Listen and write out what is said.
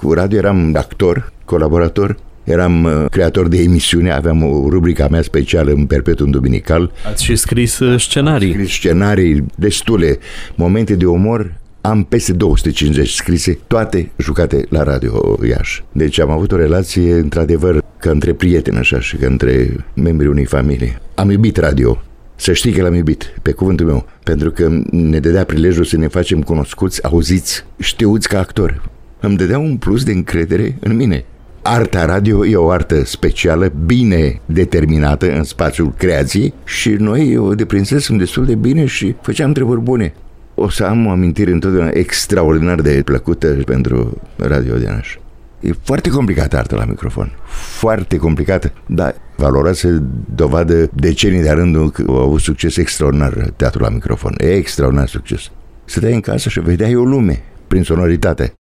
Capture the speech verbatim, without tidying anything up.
timpul radio eram actor, colaborator, eram uh, creator de emisiune, aveam o rubrica mea specială în Perpetuum Duminical. Ați și scris uh, scenarii. Am scris scenarii destule, momente de umor. Am peste două sute cincizeci scrise, toate jucate la Radio Iași. Deci am avut o relație, într-adevăr, ca între prieteni, așa, și ca între membrii unei familii. Am iubit radio. Să știi că l-am iubit, pe cuvântul meu, pentru că ne dădea prilejul să ne facem cunoscuți, auziți, știuți ca actori. Îmi dădea un plus de încredere în mine. Arta radio e o artă specială, bine determinată în spațiul creației și noi o deprinsesem destul de bine și făceam treburi bune. O să am o amintire întotdeauna extraordinar de plăcută pentru Radio Iași. E foarte complicată arta la microfon, foarte complicată, dar valoroasă dovadă decenii de-a rândul că au avut succes extraordinar teatrul la microfon, extraordinar succes. Stăteai în casă și vedeai o lume prin sonoritate.